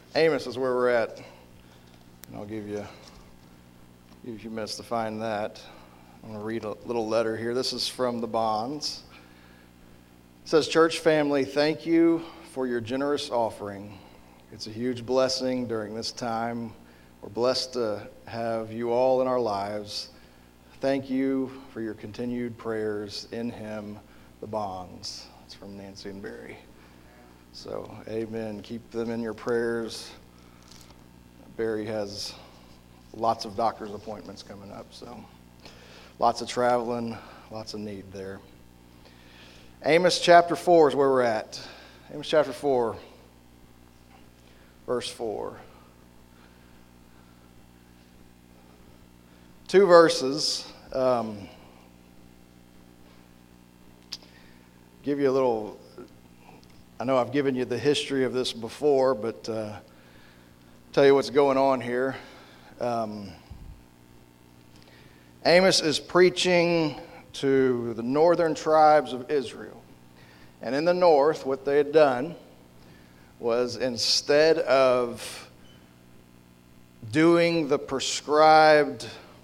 Amos is where we're at. And I'll give you a few minutes to find that. I'm going to read a little letter here. This is from the Bonds. It says, "Church family, thank you for your generous offering. It's a huge blessing during this time. We're blessed to have you all in our lives. Thank you for your continued prayers. In Him, the Bonds." It's from Nancy and Barry. So, amen. Keep them in your prayers. Barry has lots of doctor's appointments coming up, so lots of traveling, lots of need there. Amos chapter 4 is where we're at. Amos chapter 4, verse 4. 2 verses. Give you a little... I know I've given you the history of this before, but tell you what's going on here. Amos is preaching to the northern tribes of Israel. And in the north, what they had done was, instead of doing the prescribed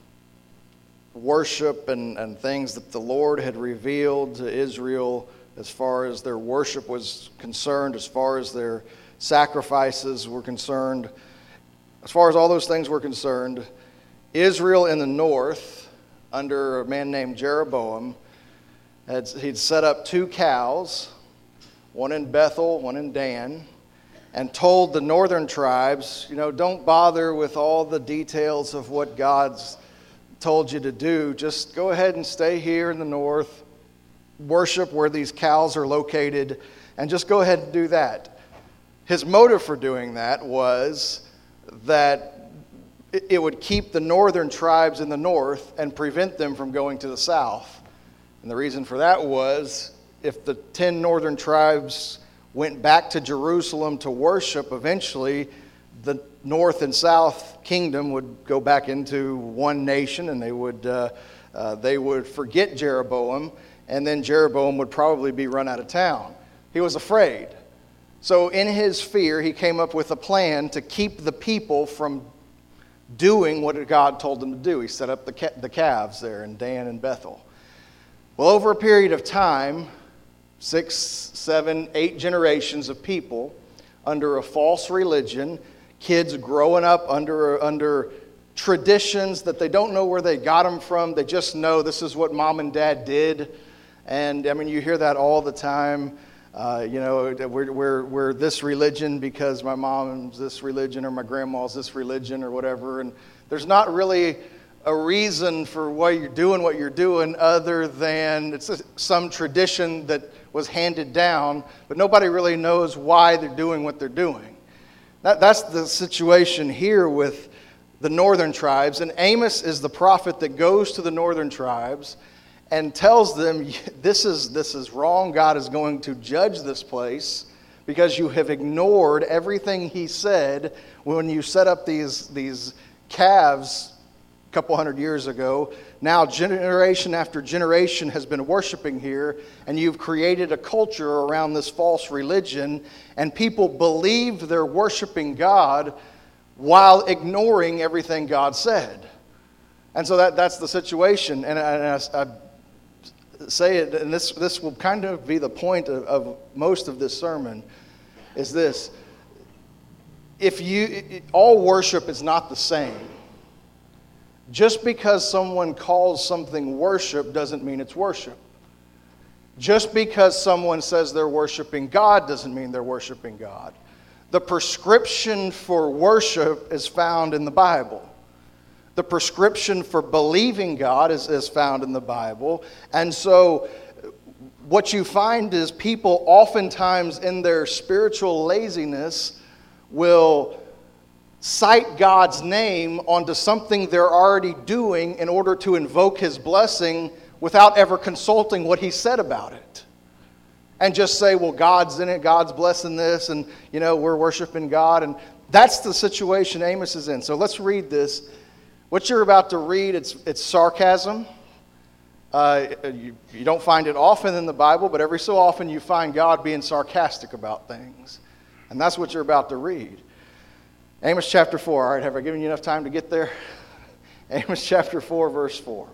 worship and things that the Lord had revealed to Israel as far as their worship was concerned, as far as their sacrifices were concerned, as far as all those things were concerned, Israel in the north, under a man named Jeroboam, he'd set up 2 cows, one in Bethel, one in Dan, and told the northern tribes, don't bother with all the details of what God's told you to do. Just go ahead and stay here in the north, worship where these cows are located, and just go ahead and do that. His motive for doing that was that it would keep the northern tribes in the north and prevent them from going to the south. And the reason for that was, if the 10 northern tribes went back to Jerusalem to worship, eventually the north and south kingdom would go back into one nation, and they would forget Jeroboam, and then Jeroboam would probably be run out of town. He was afraid. So in his fear, he came up with a plan to keep the people from doing what God told them to do. He set up the calves there in Dan and Bethel. Well, over a period of time, 6, 7, 8 generations of people under a false religion, kids growing up under traditions that they don't know where they got them from. They just know this is what mom and dad did. And, you hear that all the time. We're this religion because my mom's this religion or my grandma's this religion or whatever. And there's not really a reason for why you're doing what you're doing other than it's some tradition that was handed down, but nobody really knows why they're doing what they're doing. That's the situation here with the northern tribes. And Amos is the prophet that goes to the northern tribes and tells them, this is wrong. God is going to judge this place because you have ignored everything He said when you set up these calves a couple hundred years ago. Now generation after generation has been worshiping here, and you've created a culture around this false religion, and people believe they're worshiping God while ignoring everything God said. And so that's the situation. And I say it, and this will kind of be the point of most of this sermon, is this. All worship is not the same. Just because someone calls something worship doesn't mean it's worship. Just because someone says they're worshiping God doesn't mean they're worshiping God. The prescription for worship is found in the Bible. The prescription for believing God is found in the Bible. And so what you find is people oftentimes in their spiritual laziness will cite God's name onto something they're already doing in order to invoke His blessing without ever consulting what He said about it. And just say, well, God's in it, God's blessing this, and, we're worshiping God. And that's the situation Amos is in. So let's read this. What you're about to read, it's sarcasm. You don't find it often in the Bible, but every so often you find God being sarcastic about things. And that's what you're about to read. Amos chapter 4. All right, have I given you enough time to get there? Amos chapter 4, verse 4.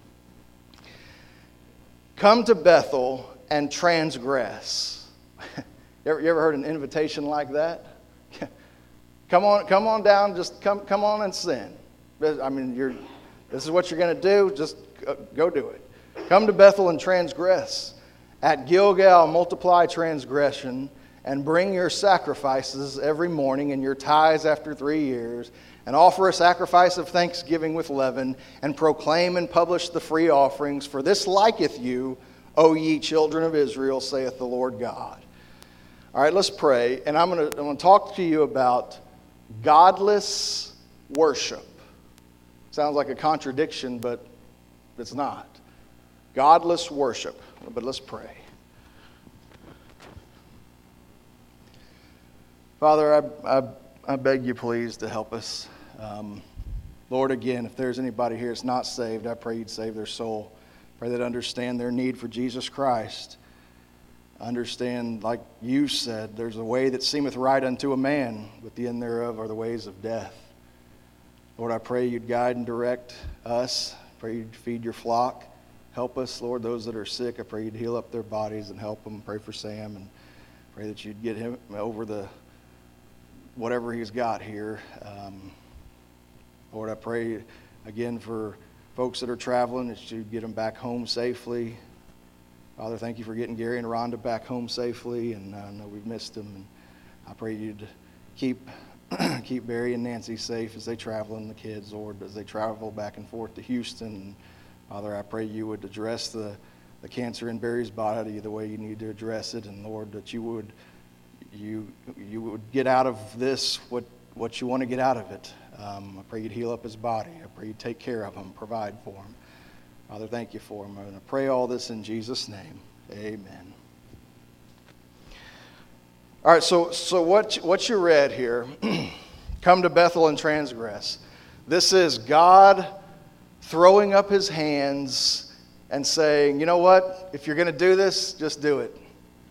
Come to Bethel and transgress. You ever heard an invitation like that? Come on down, just come on and sin. I mean, this is what you're going to do, just go do it. Come to Bethel and transgress. At Gilgal multiply transgression, and bring your sacrifices every morning and your tithes after 3 years, and offer a sacrifice of thanksgiving with leaven, and proclaim and publish the free offerings. For this liketh you, O ye children of Israel, saith the Lord God. All right, let's pray, and I'm going to talk to you about godless worship. Sounds like a contradiction, but it's not. Godless worship. But let's pray. Father, I beg you please to help us. Lord, again, if there's anybody here that's not saved, I pray you'd save their soul. Pray they'd understand their need for Jesus Christ. Understand, like you said, there's a way that seemeth right unto a man, but the end thereof are the ways of death. Lord, I pray you'd guide and direct us. Pray you'd feed your flock. Help us, Lord, those that are sick. I pray you'd heal up their bodies and help them. Pray for Sam and pray that you'd get him over the whatever he's got here. Lord, I pray again for folks that are traveling that you'd get them back home safely. Father, thank you for getting Gary and Rhonda back home safely, and I know we've missed them. And I pray you'd keep Barry and Nancy safe as they travel, and the kids, Lord, as they travel back and forth to Houston. Father, I pray you would address the cancer in Barry's body the way you need to address it, and Lord, that you would get out of this what you want to get out of it. I pray you'd heal up his body. I pray you'd take care of him, provide for him. Father, thank you for him. And I pray all this in Jesus' name. Amen. All right, so what you read here, come to Bethel and transgress. This is God throwing up his hands and saying, you know what? If you're going to do this, just do it.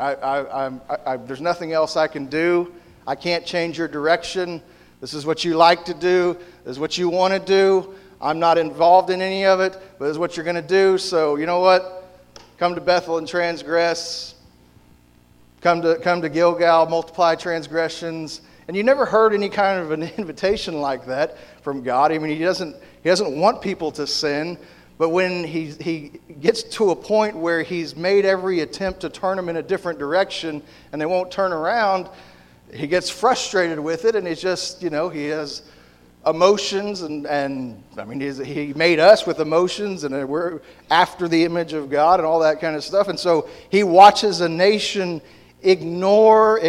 There's nothing else I can do. I can't change your direction. This is what you like to do. This is what you want to do. I'm not involved in any of it, but this is what you're going to do. So you know what? Come to Bethel and transgress. Come to Gilgal, multiply transgressions. And you never heard any kind of an invitation like that from God. I mean, he doesn't want people to sin. But when he gets to a point where he's made every attempt to turn them in a different direction and they won't turn around, he gets frustrated with it, and he's just, he has emotions, and I mean, he made us with emotions, and we're after the image of God and all that kind of stuff. And so he watches a nation ignore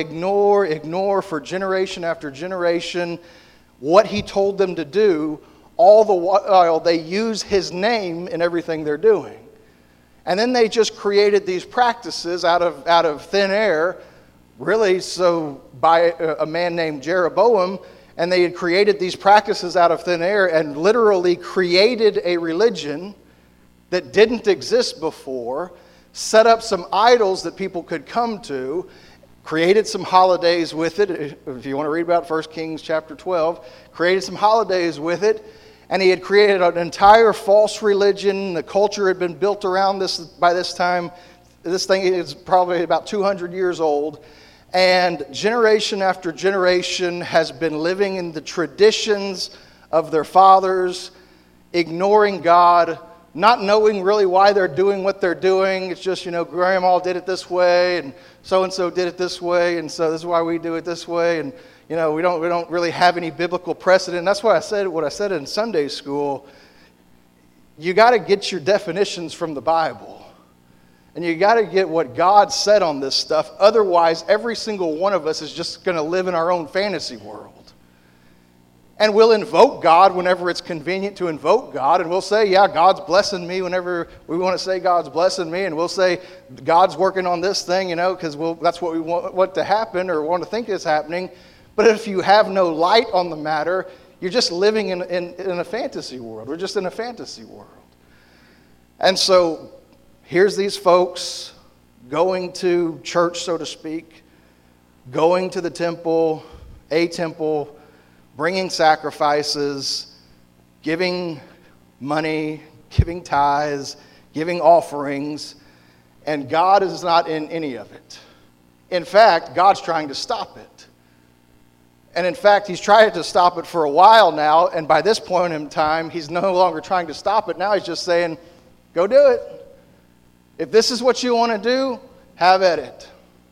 for generation after generation what he told them to do, all the while they use his name in everything they're doing. And then they just created these practices out of thin air, really, so by a man named Jeroboam, and they had created these practices out of thin air and literally created a religion that didn't exist before, set up some idols that people could come to, created some holidays with it. If you want to read about 1 Kings chapter 12, created some holidays with it, and he had created an entire false religion. The culture had been built around this by this time. This thing is probably about 200 years old. And generation after generation has been living in the traditions of their fathers, ignoring God, not knowing really why they're doing what they're doing. It's just, grandma did it this way, and so did it this way, and so this is why we do it this way. And, we don't really have any biblical precedent. That's why I said what I said in Sunday school. You got to get your definitions from the Bible. And you got to get what God said on this stuff. Otherwise, every single one of us is just going to live in our own fantasy world. And we'll invoke God whenever it's convenient to invoke God. And we'll say, yeah, God's blessing me whenever we want to say God's blessing me. And we'll say, God's working on this thing, because that's what we want to happen or want to think is happening. But if you have no light on the matter, you're just living in a fantasy world. We're just in a fantasy world. And so here's these folks going to church, so to speak, going to the temple, bringing sacrifices, giving money, giving tithes, giving offerings, and God is not in any of it. In fact, God's trying to stop it. And in fact, he's tried to stop it for a while now, and by this point in time, he's no longer trying to stop it. Now he's just saying, go do it. If this is what you want to do, have at it.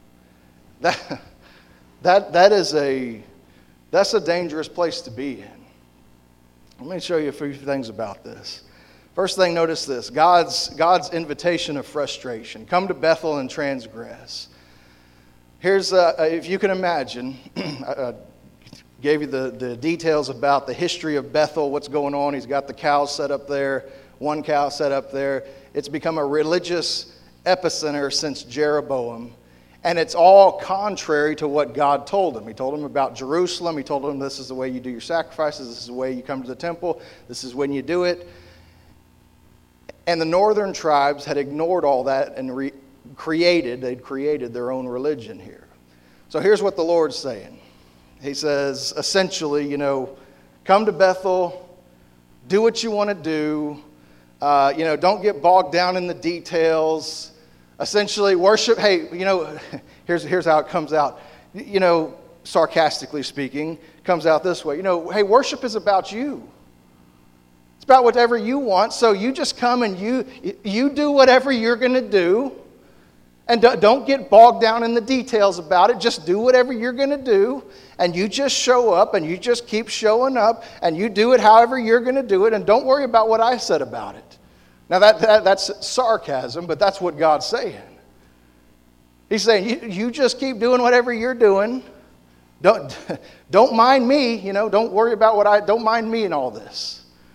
That's a dangerous place to be in. Let me show you a few things about this. First thing, notice this. God's invitation of frustration. Come to Bethel and transgress. Here's, if you can imagine, I gave you the details about the history of Bethel, what's going on. He's got the cows set up there, one cow set up there. It's become a religious epicenter since Jeroboam. And it's all contrary to what God told him. He told him about Jerusalem. He told him this is the way you do your sacrifices. This is the way you come to the temple. This is when you do it. And the northern tribes had ignored all that and they'd created their own religion here. So here's what the Lord's saying. He says, essentially, come to Bethel, do what you want to do. Don't get bogged down in the details. Essentially, worship, here's how it comes out. Sarcastically speaking, comes out this way. Hey, worship is about you. It's about whatever you want. So you just come and you do whatever you're going to do. And don't get bogged down in the details about it. Just do whatever you're going to do. And you just show up and you just keep showing up. And you do it however you're going to do it. And don't worry about what I said about it. Now that's sarcasm, but that's what God's saying. He's saying, you just keep doing whatever you're doing. Don't mind me, don't worry about don't mind me in all this.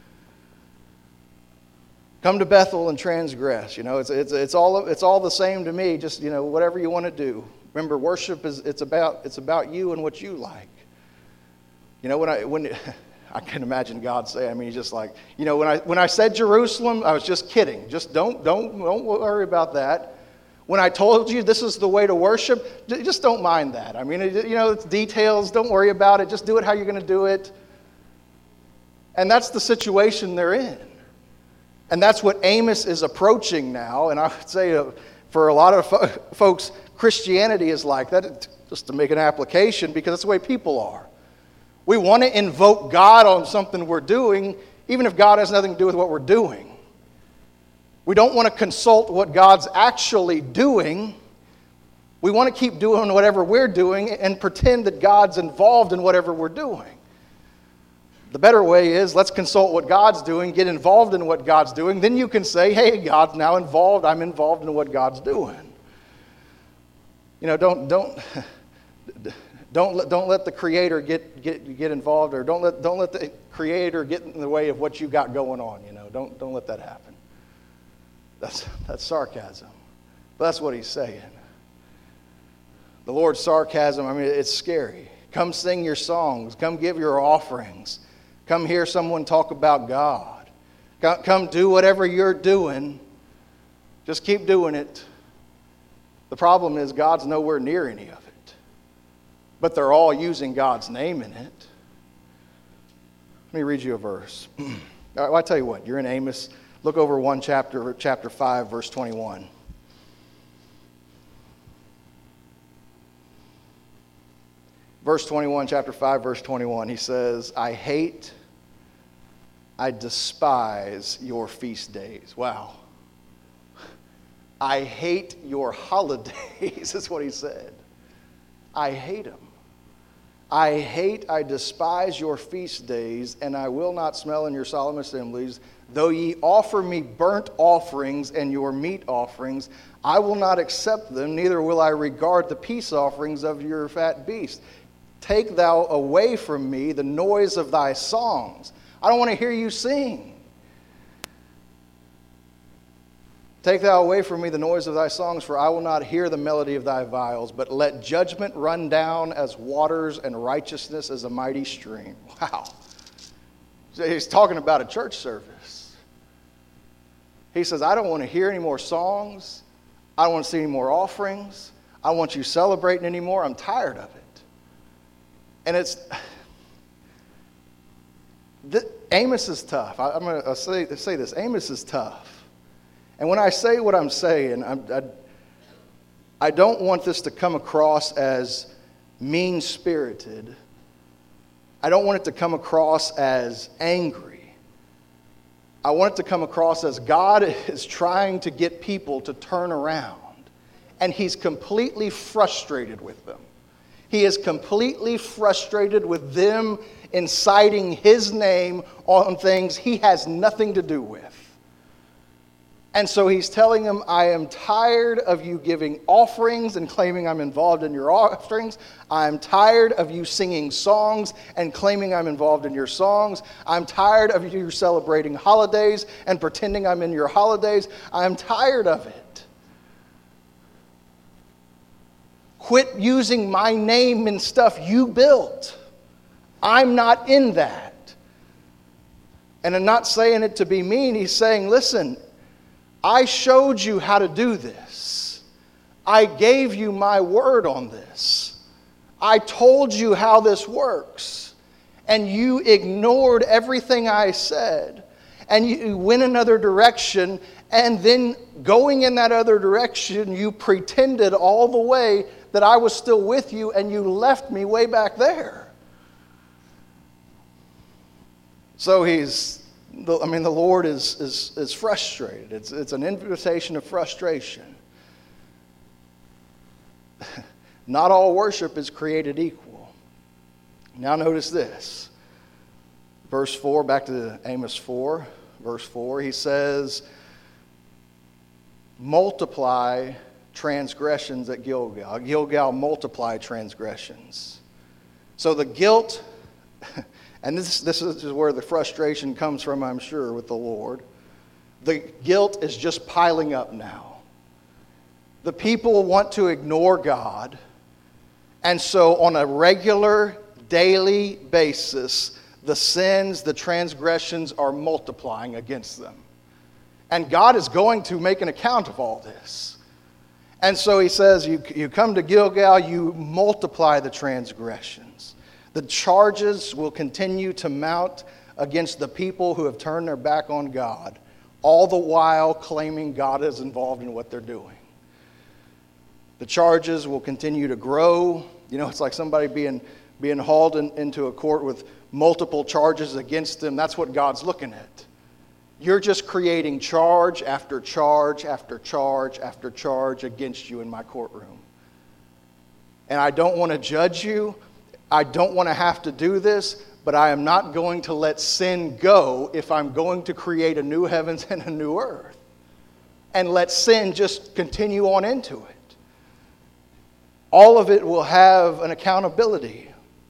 Come to Bethel and transgress. It's all the same to me. Just whatever you want to do. Remember, worship it's about you and what you like. When I can imagine God saying, he's just like, when I said Jerusalem, I was just kidding. Just don't worry about that. When I told you this is the way to worship, just don't mind that. It's details. Don't worry about it. Just do it how you're going to do it. And that's the situation they're in. And that's what Amos is approaching now. And I would say for a lot of folks, Christianity is like that, just to make an application, because that's the way people are. We want to invoke God on something we're doing, even if God has nothing to do with what we're doing. We don't want to consult what God's actually doing. We want to keep doing whatever we're doing and pretend that God's involved in whatever we're doing. The better way is, let's consult what God's doing, get involved in what God's doing. Then you can say, hey, God's now involved. I'm involved in what God's doing. Don't let the Creator get involved, or don't let the Creator get in the way of what you got going on. Don't let that happen. That's sarcasm, but that's what he's saying. The Lord's sarcasm. It's scary. Come sing your songs. Come give your offerings. Come hear someone talk about God. Come do whatever you're doing. Just keep doing it. The problem is God's nowhere near any of it. But they're all using God's name in it. Let me read you a verse. I'll tell you what, you're in Amos. Look over one chapter 5, verse 21. Verse 21, chapter 5, verse 21, he says, I despise your feast days. Wow. I hate your holidays, is what he said. I hate them. I despise your feast days, and I will not smell in your solemn assemblies. Though ye offer me burnt offerings and your meat offerings, I will not accept them, neither will I regard the peace offerings of your fat beasts. Take thou away from me the noise of thy songs. I don't want to hear you sing. Take thou away from me the noise of thy songs, for I will not hear the melody of thy viols, but let judgment run down as waters and righteousness as a mighty stream. Wow. He's talking about a church service. He says, I don't want to hear any more songs. I don't want to see any more offerings. I don't want you celebrating anymore. I'm tired of it. And Amos is tough. I'm going to say this. Amos is tough. And when I say what I'm saying, I don't want this to come across as mean-spirited. I don't want it to come across as angry. I want it to come across as God is trying to get people to turn around. And he's completely frustrated with them. He is completely frustrated with them inciting his name on things he has nothing to do with. And so he's telling them, I am tired of you giving offerings and claiming I'm involved in your offerings. I'm tired of you singing songs and claiming I'm involved in your songs. I'm tired of you celebrating holidays and pretending I'm in your holidays. I'm tired of it. Quit using my name in stuff you built. I'm not in that. And I'm not saying it to be mean. He's saying, listen, I showed you how to do this. I gave you my word on this. I told you how this works. And you ignored everything I said. And you went another direction. And then going in that other direction, you pretended all the way that I was still with you, and you left me way back there. So the Lord is frustrated. It's an invitation of frustration. Not all worship is created equal. Now notice this. Verse 4, back to Amos 4, verse 4, he says, multiply transgressions at Gilgal. Gilgal multiply transgressions. So the guilt, and this is where the frustration comes from, I'm sure, with the Lord. The guilt is just piling up now. The people want to ignore God. And so on a regular, daily basis, the sins, the transgressions are multiplying against them. And God is going to make an account of all this. And so he says, you come to Gilgal, you multiply the transgressions. The charges will continue to mount against the people who have turned their back on God, all the while claiming God is involved in what they're doing. The charges will continue to grow. You know, it's like somebody being hauled into a court with multiple charges against them. That's what God's looking at. You're just creating charge after charge after charge after charge against you in my courtroom. And I don't want to judge you. I don't want to have to do this, but I am not going to let sin go if I'm going to create a new heavens and a new earth. And let sin just continue on into it. All of it will have an accountability.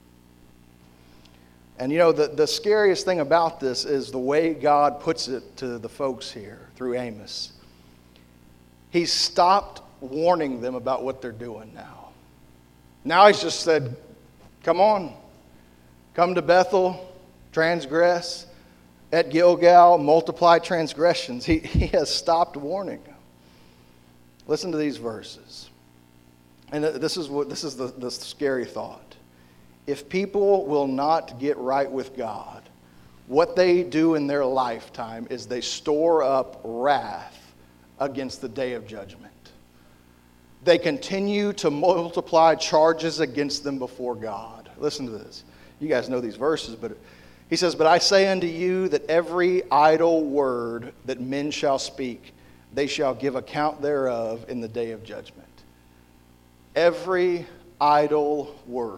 And you know, the scariest thing about this is the way God puts it to the folks here through Amos. He's stopped warning them about what they're doing now. Now he's just said, come on, come to Bethel, transgress. At Gilgal, multiply transgressions. He has stopped warning them. Listen to these verses. And this is the scary thought. If people will not get right with God, what they do in their lifetime is they store up wrath against the day of judgment. They continue to multiply charges against them before God. Listen to this. You guys know these verses, but he says, but I say unto you that every idle word that men shall speak, they shall give account thereof in the day of judgment. Every idle word.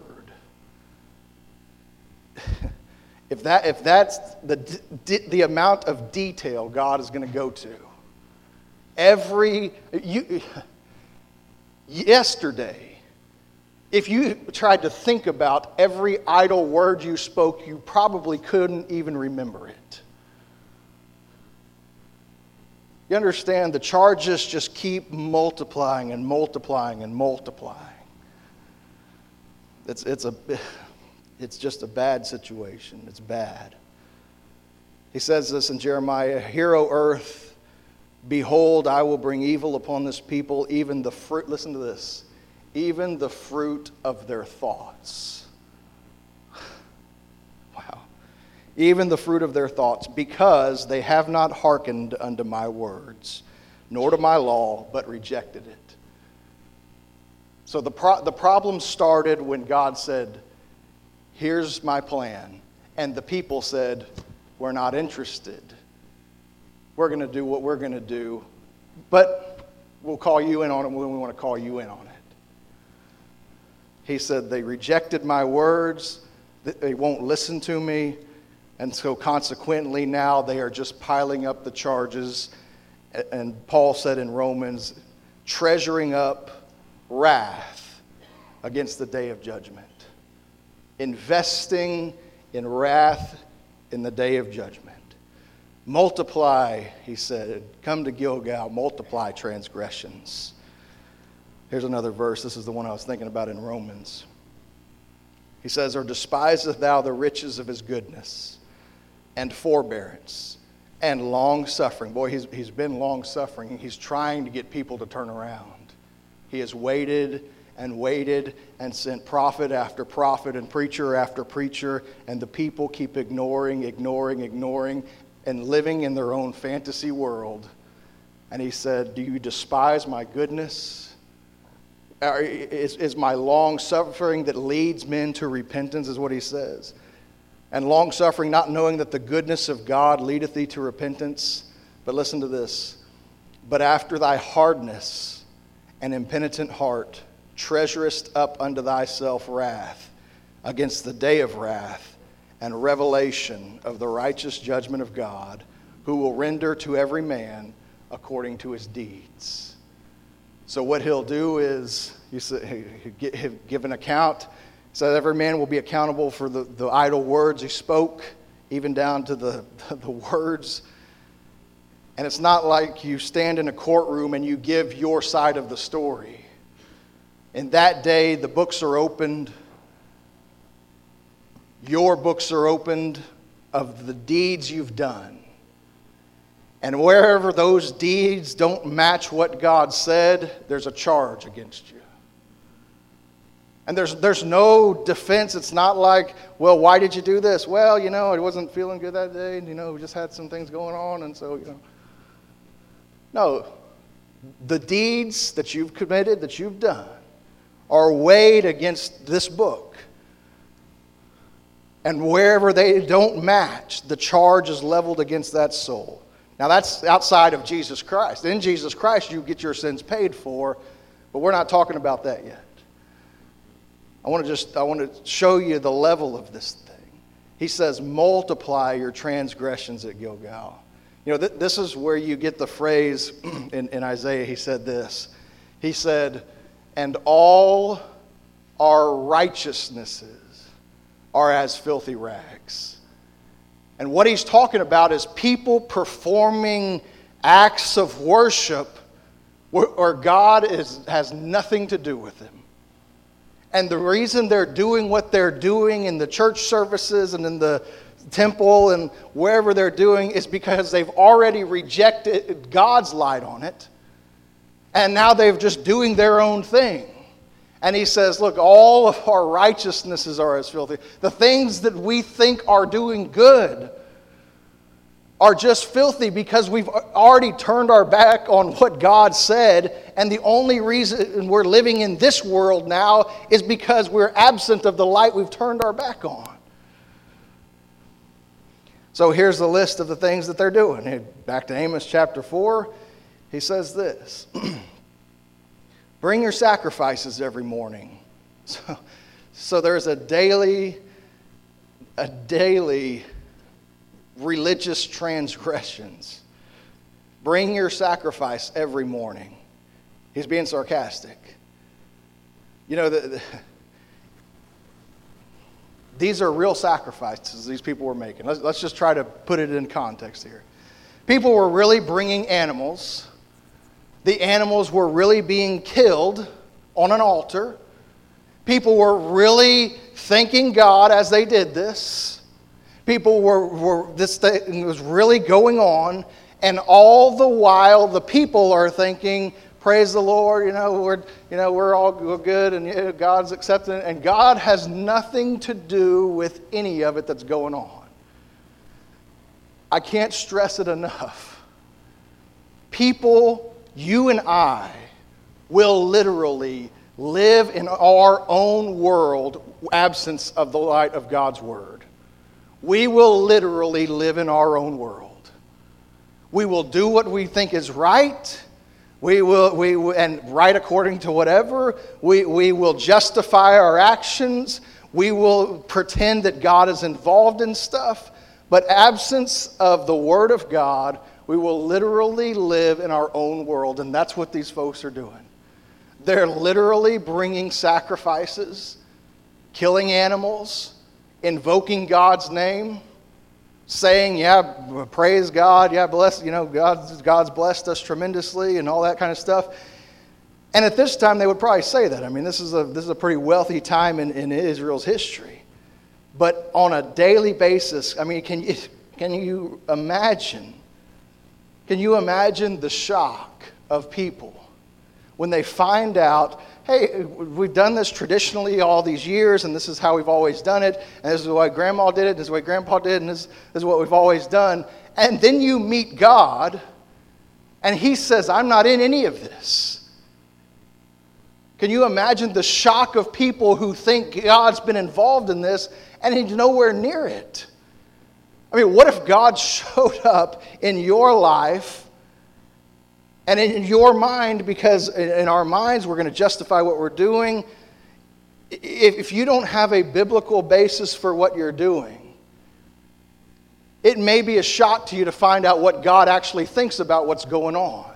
If that's the amount of detail God is going to go to. Yesterday, if you tried to think about every idle word you spoke, you probably couldn't even remember it. You understand, the charges just keep multiplying and multiplying and multiplying. It's just a bad situation. It's bad. He says this in Jeremiah, hear, O earth, behold, I will bring evil upon this people, even the fruit, listen to this, even the fruit of their thoughts. Wow. even the fruit of their thoughts, because they have not hearkened unto my words, nor to my law, but rejected it. So the problem started when God said, here's my plan. And the people said, we're not interested. We're going to do what we're going to do, but we'll call you in on it when we want to call you in on it. He said, they rejected my words, they won't listen to me, and so consequently now they are just piling up the charges. And Paul said in Romans, treasuring up wrath against the day of judgment. Investing in wrath in the day of judgment. Multiply, he said, come to Gilgal, multiply transgressions. Here's another verse. This is the one I was thinking about in Romans. He says, or despiseth thou the riches of his goodness and forbearance and long-suffering. Boy, he's been long-suffering. He's trying to get people to turn around. He has waited and sent prophet after prophet and preacher after preacher, and the people keep ignoring, and living in their own fantasy world. And he said, do you despise my goodness? Is my long-suffering that leads men to repentance, is what he says. And long-suffering, not knowing that the goodness of God leadeth thee to repentance. But listen to this. But after thy hardness and impenitent heart, treasurest up unto thyself wrath against the day of wrath and revelation of the righteous judgment of God, who will render to every man according to his deeds. So what he'll do is, he'll give an account, so that every man will be accountable for the idle words he spoke, even down to the words. And it's not like you stand in a courtroom and you give your side of the story. In that day, the books are opened. Your books are opened of the deeds you've done. And wherever those deeds don't match what God said, there's a charge against you. And there's no defense. It's not like, well, why did you do this? Well, I wasn't feeling good that day. And, we just had some things going on. And so, No. The deeds that you've committed, that you've done, are weighed against this book. And wherever they don't match, the charge is leveled against that soul. Now that's outside of Jesus Christ. In Jesus Christ, you get your sins paid for, but we're not talking about that yet. I want to show you the level of this thing. He says, multiply your transgressions at Gilgal. This is where you get the phrase in Isaiah. He said this. He said, and all our righteousnesses are as filthy rags. And what he's talking about is people performing acts of worship where God has nothing to do with them. And the reason they're doing what they're doing in the church services and in the temple and wherever they're doing is because they've already rejected God's light on it. And now they're just doing their own thing. And he says, look, all of our righteousnesses are as filthy. The things that we think are doing good are just filthy because we've already turned our back on what God said. And the only reason we're living in this world now is because we're absent of the light we've turned our back on. So here's the list of the things that they're doing. Back to Amos chapter 4, he says this. Bring your sacrifices every morning. So there's a daily religious transgressions. Bring your sacrifice every morning. He's being sarcastic. These are real sacrifices these people were making. Let's just try to put it in context here. People were really bringing animals. The animals were really being killed on an altar. People were really thanking God as they did this. People this thing was really going on, and all the while the people are thinking, "Praise the Lord, we're all good, and God's accepting it." And God has nothing to do with any of it that's going on. I can't stress it enough. People, you and I, will literally live in our own world, absence of the light of God's Word. We will literally live in our own world. We will do what we think is right. And right according to whatever. We will justify our actions. We will pretend that God is involved in stuff. But absence of the Word of God, we will literally live in our own world. And that's what these folks are doing. They're literally bringing sacrifices, killing animals, invoking God's name, saying, yeah, praise God, yeah, bless, God's blessed us tremendously and all that kind of stuff. And at this time, they would probably say that. I mean, this is a pretty wealthy time in Israel's history. But on a daily basis, I mean, can you imagine? Can you imagine the shock of people when they find out, hey, we've done this traditionally all these years, and this is how we've always done it, and this is why Grandma did it, and this is why Grandpa did, and this is what we've always done. And then you meet God, and He says, I'm not in any of this. Can you imagine the shock of people who think God's been involved in this, and He's nowhere near it? I mean, what if God showed up in your life and in your mind, because in our minds we're going to justify what we're doing. If you don't have a biblical basis for what you're doing, it may be a shock to you to find out what God actually thinks about what's going on.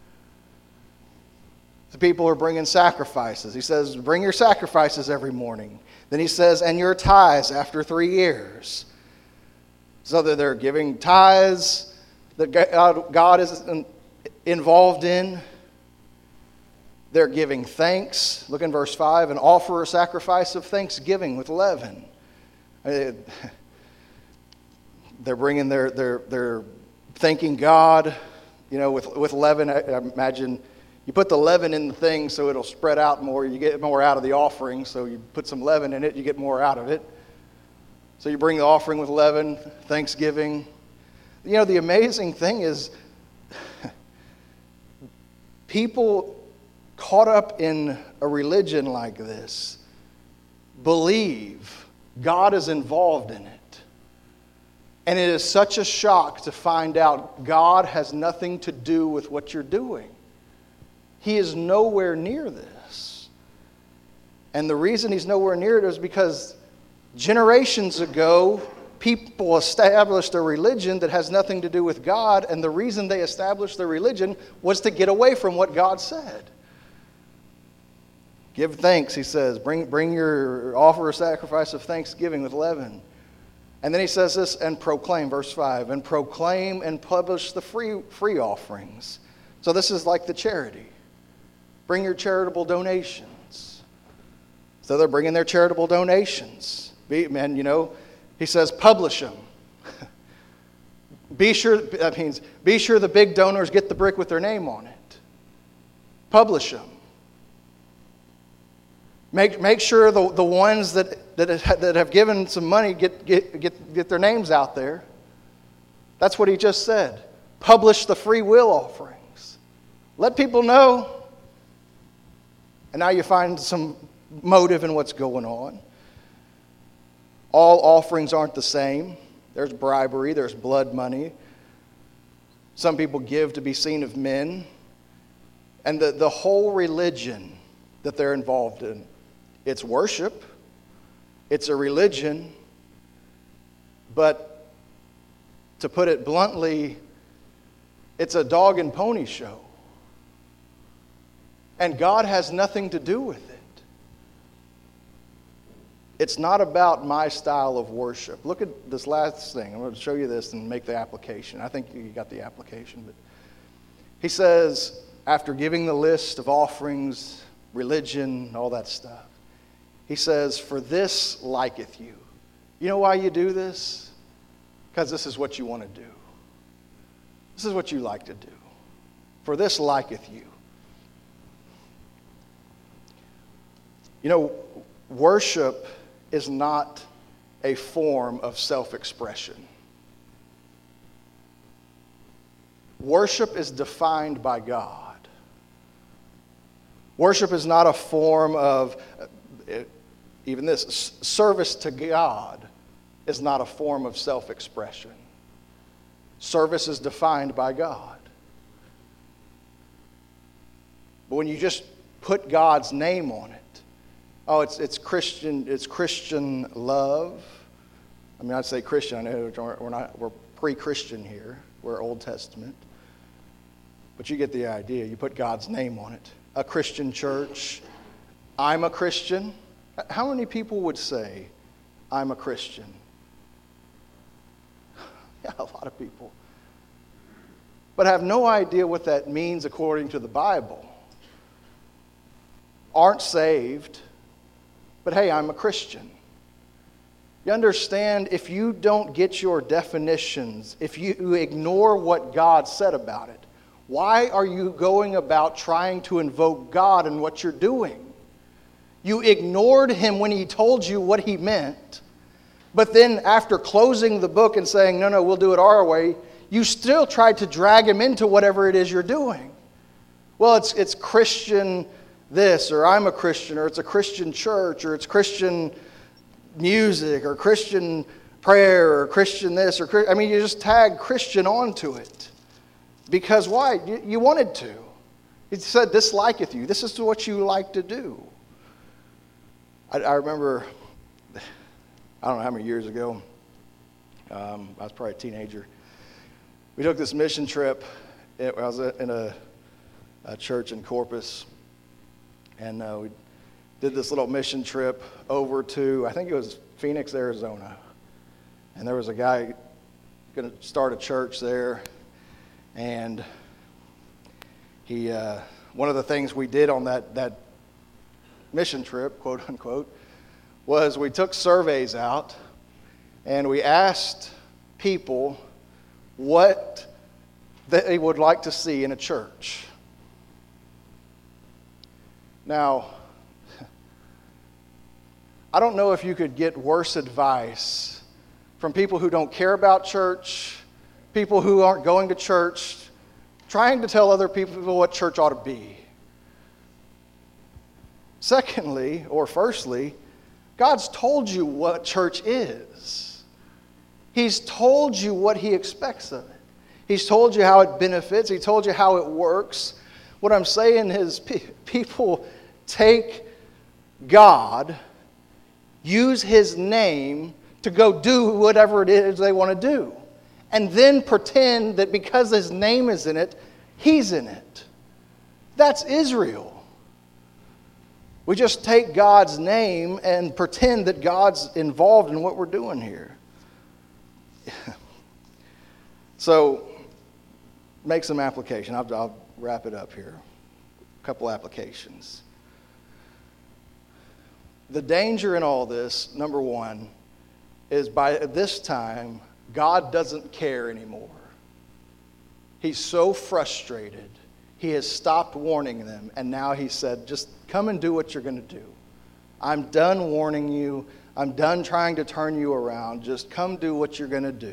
The people are bringing sacrifices. He says, bring your sacrifices every morning. Then He says, and your tithes after 3 years. So that they're giving tithes that God is involved in. They're giving thanks. Look in verse 5, and offer a sacrifice of thanksgiving with leaven. They're bringing they're thanking God, with leaven. I imagine you put the leaven in the thing so it'll spread out more. You get more out of the offering. So you put some leaven in it, you get more out of it. So you bring the offering with leaven, thanksgiving. The amazing thing is, people caught up in a religion like this believe God is involved in it. And it is such a shock to find out God has nothing to do with what you're doing. He is nowhere near this. And the reason He's nowhere near it is because generations ago, people established a religion that has nothing to do with God, and the reason they established the religion was to get away from what God said. Give thanks, He says. Bring your offer or sacrifice of thanksgiving with leaven. And then He says this, and proclaim, verse 5, and proclaim and publish the free offerings. So this is like the charity. Bring your charitable donations. So they're bringing their charitable donations. He says, publish them. Be sure the big donors get the brick with their name on it. Publish them. Make sure the ones that have given some money get their names out there. That's what He just said. Publish the free will offerings. Let people know. And now you find some motive in what's going on. All offerings aren't the same. There's bribery, there's blood money. Some people give to be seen of men. And the whole religion that they're involved in, it's worship, it's a religion, but to put it bluntly, it's a dog and pony show. And God has nothing to do with it. It's not about my style of worship. Look at this last thing. I'm going to show you this and make the application. I think you got the application. But He says, after giving the list of offerings, religion, all that stuff, He says, for this liketh you. You know why you do this? Because this is what you want to do. This is what you like to do. For this liketh you. Worship is not a form of self-expression. worship is defined by God. Worship is not a form of, even this, service to God is not a form of self-expression. Service is defined by God. But when you just put God's name on it, oh, it's Christian love. I mean, I'd say Christian. I know we're pre-Christian here. We're Old Testament. But you get the idea. You put God's name on it. A Christian church. I'm a Christian. How many people would say, I'm a Christian? Yeah, a lot of people. But have no idea what that means according to the Bible. Aren't saved, but hey, I'm a Christian. You understand, if you don't get your definitions, if you ignore what God said about it, why are you going about trying to invoke God in what you're doing? You ignored him when he told you what he meant. But then after closing the book and saying, no, we'll do it our way, you still tried to drag him into whatever it is you're doing. Well, it's Christian this, or I'm a Christian, or it's a Christian church, or it's Christian music, or Christian prayer, or Christian this, or you just tag Christian onto it. Because why? You wanted to. He said, this liketh you. This is what you like to do. I remember, I don't know how many years ago, I was probably a teenager. We took this mission trip. I was in a church in Corpus, and we did this little mission trip over to, I think it was Phoenix, Arizona. And there was a guy going to start a church there, and he, one of the things we did on that mission trip, quote unquote, was we took surveys out and we asked people what they would like to see in a church. Now, I don't know if you could get worse advice from people who don't care about church, people who aren't going to church, trying to tell other people what church ought to be. Secondly, or firstly, God's told you what church is. He's told you what he expects of it. He's told you how it benefits. He told you how it works. What I'm saying is people take God, use his name to go do whatever it is they want to do, and then pretend that because his name is in it, he's in it. That's Israel. We just take God's name and pretend that God's involved in what we're doing here. So, make some application. I'll wrap it up here. A couple applications. The danger in all this, number one, is by this time, God doesn't care anymore. He's so frustrated. He has stopped warning them, and now he said, just come and do what you're going to do. I'm done warning you. I'm done trying to turn you around. Just come do what you're going to do.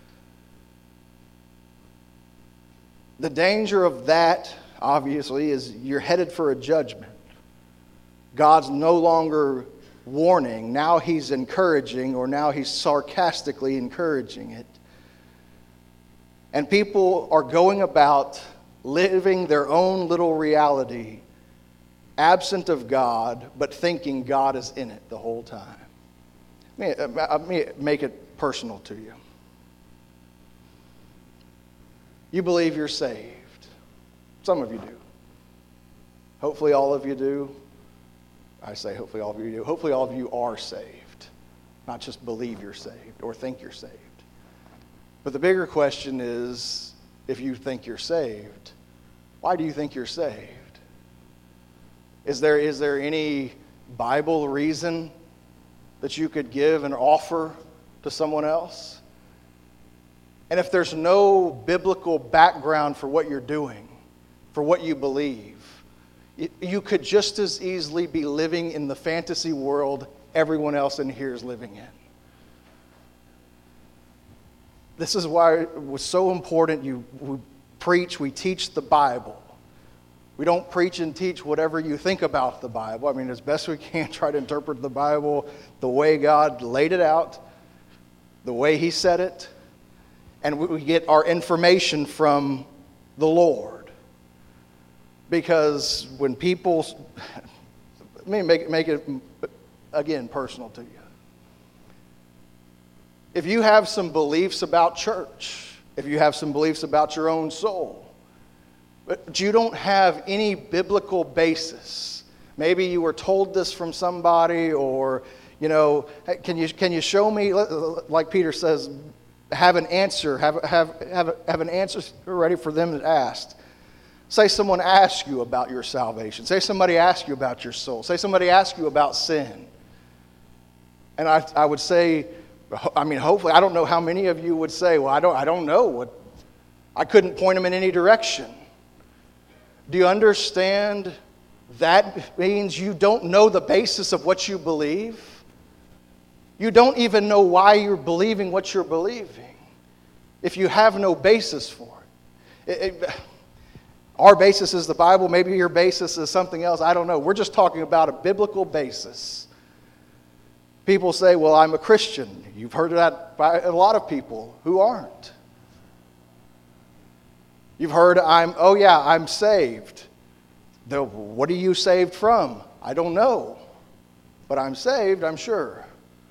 The danger of that, obviously, is you're headed for a judgment. God's no longer warning. Now he's encouraging, or now he's sarcastically encouraging it. And people are going about living their own little reality, absent of God, but thinking God is in it the whole time. Let me make it personal to you. You believe you're saved. Some of you do. Hopefully all of you do. I say hopefully all of you do. Hopefully all of you are saved. Not just believe you're saved or think you're saved. But the bigger question is, if you think you're saved, why do you think you're saved? Is there any Bible reason that you could give and offer to someone else? And if there's no biblical background for what you're doing, for what you believe, you could just as easily be living in the fantasy world everyone else in here is living in. This is why it was so important we preach, we teach the Bible. We don't preach and teach whatever you think about the Bible. I mean, as best we can, try to interpret the Bible the way God laid it out, the way He said it, and we get our information from the Lord. Because when people, let me make it, again, personal to you. If you have some beliefs about church, if you have some beliefs about your own soul, but you don't have any biblical basis. Maybe you were told this from somebody, or, hey, can you show me, like Peter says, have an answer, have an answer ready for them that asked. Say someone asked you about your salvation. Say somebody asked you about your soul. Say somebody asked you about sin. And I would say, hopefully, I don't know how many of you would say, well, I don't know. I couldn't point them in any direction. Do you understand that means you don't know the basis of what you believe? You don't even know why you're believing what you're believing if you have no basis for it. Our basis is the Bible. Maybe your basis is something else. I don't know. We're just talking about a biblical basis. People say, well, I'm a Christian. You've heard that by a lot of people who aren't. You've heard, I'm saved. What are you saved from? I don't know. But I'm saved, I'm sure.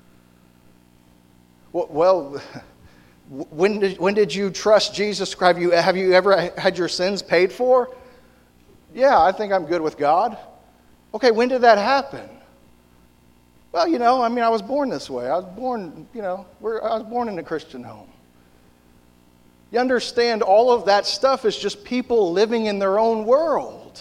Well, when did you trust Jesus Christ? Have you ever had your sins paid for? Yeah, I think I'm good with God. Okay, when did that happen? Well, I was born this way. I was born, I was born in a Christian home. You understand, all of that stuff is just people living in their own world.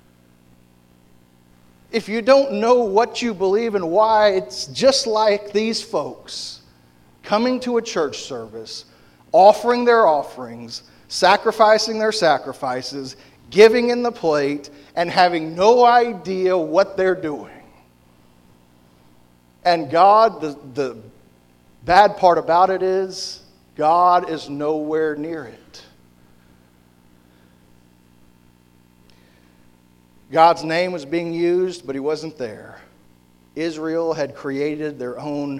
If you don't know what you believe and why, it's just like these folks coming to a church service, offering their offerings, sacrificing their sacrifices, giving in the plate, and having no idea what they're doing. And God, the bad part about it is, God is nowhere near it. God's name was being used, but He wasn't there. Israel had created their own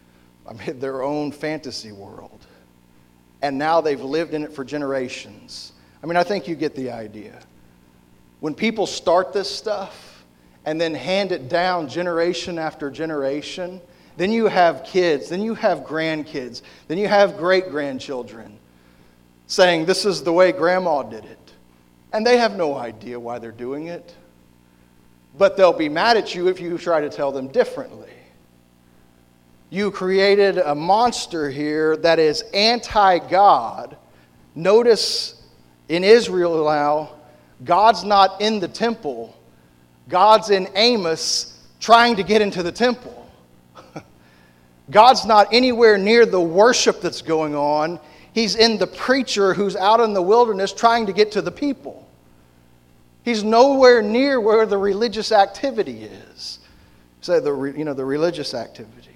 fantasy world. And now they've lived in it for generations. I think you get the idea. When people start this stuff and then hand it down generation after generation, then you have kids, then you have grandkids, then you have great-grandchildren saying, this is the way Grandma did it. And they have no idea why they're doing it. But they'll be mad at you if you try to tell them differently. You created a monster here that is anti-God. Notice in Israel now, God's not in the temple. God's in Amos trying to get into the temple. God's not anywhere near the worship that's going on. He's in the preacher who's out in the wilderness trying to get to the people. He's nowhere near where the religious activity is. Say the religious activity.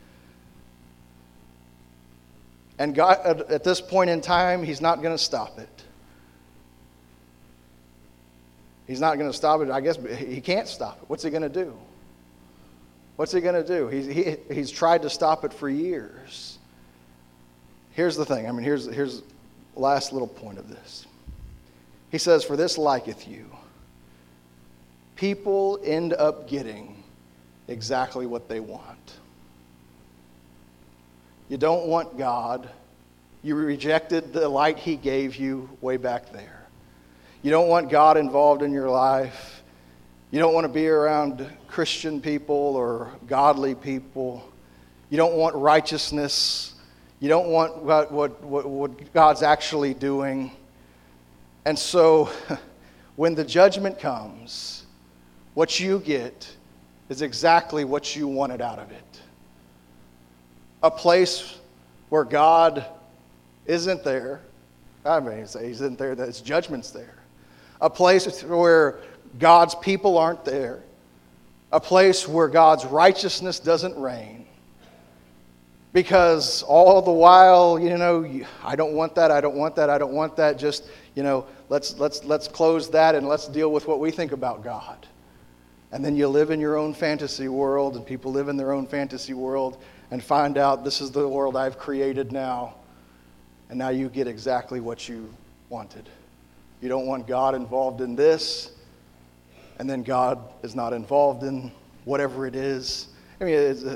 And God, at this point in time, He's not going to stop it. He's not going to stop it. I guess He can't stop it. What's He going to do? What's He going to do? He's tried to stop it for years. Here's the thing. Here's the last little point of this. He says, for this liketh you. People end up getting exactly what they want. You don't want God. You rejected the light He gave you way back there. You don't want God involved in your life. You don't want to be around Christian people or godly people. You don't want righteousness. You don't want what God's actually doing. And so, when the judgment comes, what you get is exactly what you wanted out of it. A place where God isn't there. He's isn't there, that His judgment's there. A place where God's people aren't there. A place where God's righteousness doesn't reign. Because all the while, I don't want that, I don't want that, I don't want that. Just, let's close that and let's deal with what we think about God. And then you live in your own fantasy world, and people live in their own fantasy world and find out this is the world I've created now. And now you get exactly what you wanted. You don't want God involved in this, and then God is not involved in whatever it is. I mean,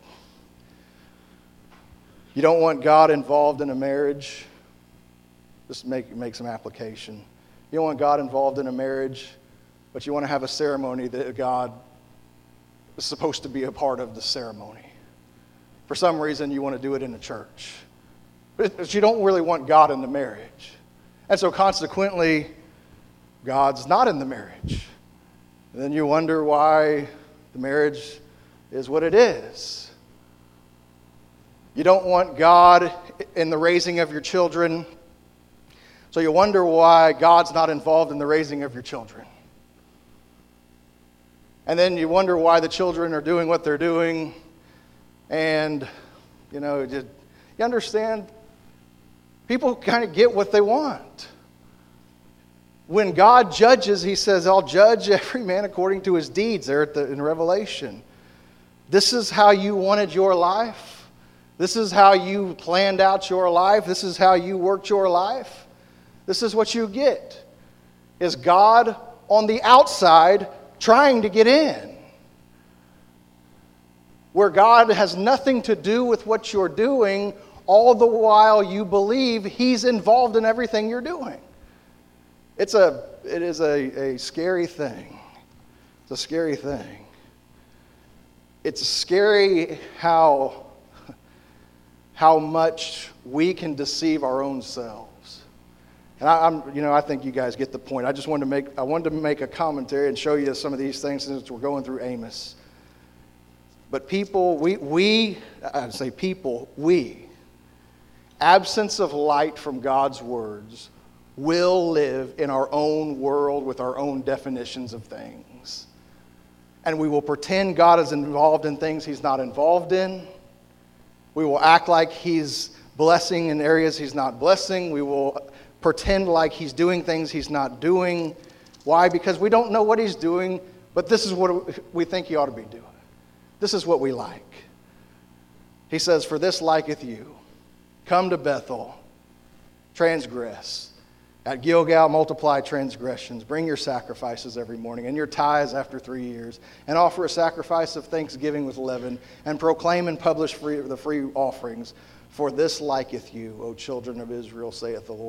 you don't want God involved in a marriage. Just make some application. You don't want God involved in a marriage, but you want to have a ceremony that God is supposed to be a part of the ceremony. For some reason, you want to do it in a church. But you don't really want God in the marriage. And so consequently, God's not in the marriage. And then you wonder why the marriage is what it is. You don't want God in the raising of your children, so you wonder why God's not involved in the raising of your children. And then you wonder why the children are doing what they're doing. And, you understand, people kind of get what they want. When God judges, he says, I'll judge every man according to his deeds, there in Revelation. This is how you wanted your life. This is how you planned out your life. This is how you worked your life. This is what you get. Is God on the outside trying to get in? Where God has nothing to do with what you're doing, all the while you believe he's involved in everything you're doing. It is a scary thing. It's a scary thing. It's scary how much we can deceive our own selves. And I think you guys get the point. I wanted to make a commentary and show you some of these things since we're going through Amos. But people, absence of light from God's words, will live in our own world with our own definitions of things. And we will pretend God is involved in things he's not involved in. We will act like he's blessing in areas he's not blessing. We will pretend like he's doing things he's not doing. Why? Because we don't know what he's doing, but this is what we think he ought to be doing. This is what we like. He says, for this liketh you. Come to Bethel, transgress. At Gilgal, multiply transgressions. Bring your sacrifices every morning and your tithes after 3 years. And offer a sacrifice of thanksgiving with leaven. And proclaim and publish the free offerings. For this liketh you, O children of Israel, saith the Lord.